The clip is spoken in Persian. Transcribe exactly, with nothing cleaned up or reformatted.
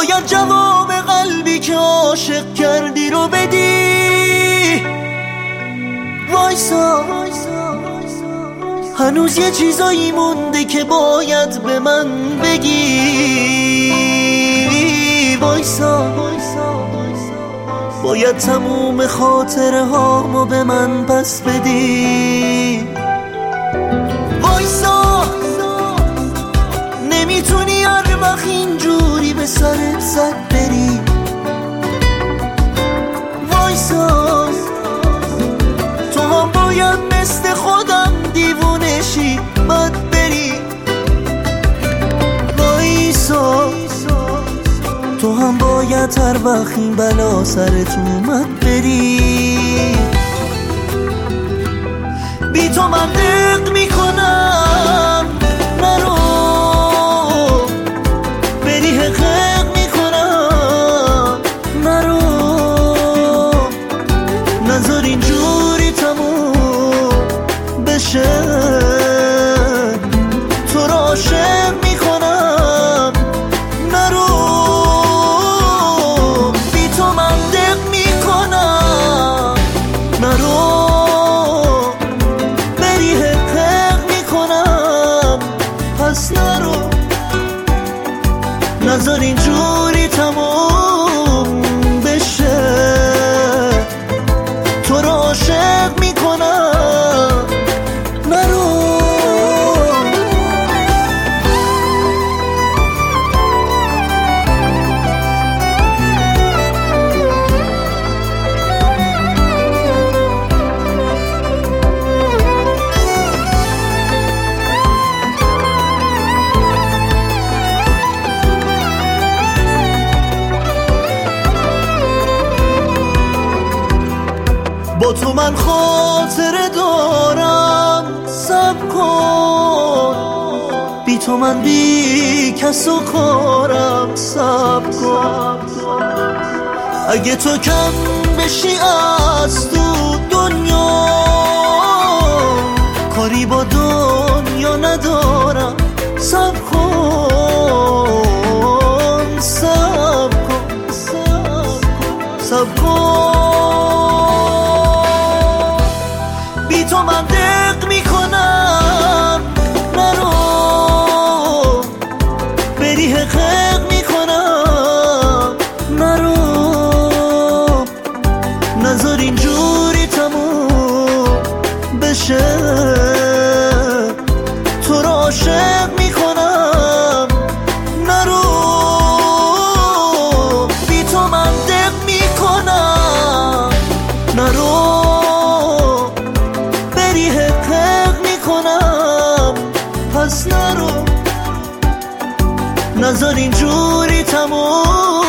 باید جواب قلبی که عاشق کردی رو بدی. وایسا هنوز یه چیزایی مونده که باید به من بگی. وایسا باید تموم خاطره هامو به من پس بدی. وایسا نمیتونی هر وقت اینجوری به سرت زد بری. وایسا تو هم باید مثل خودم دیوونه شی بد بری. وایسا تو هم باید هر وقت این بلا سرت اومد بری. بی تو من دق میکنم نرو بری، حقق میکنم نرو، نذار اینجوری تموم بشه. تو را عاشق میکنم نرو، بی تو من دق میکنم نرو بری، حقق میکنم پس نرو، نذار اینجوری تموم بشه. تو را عاشق میکنم نرو. با تو من خاطره دارم صبر کن، بی تو من بی کس و کارم صبر کن. اگه تو کم بشی از تو دنیا کاری با دنیا ندارم. صبر کن صبر کن صبر کن. بی تو من دق میکنم نرو بری، حقق میکنم نرو، نذار اینجوری تموم بشه. تو را عاشق میکنم نرو، بی تو من دق میکنم نرو بری، حقق میکنم پس نرو، نذار اینجوری تموم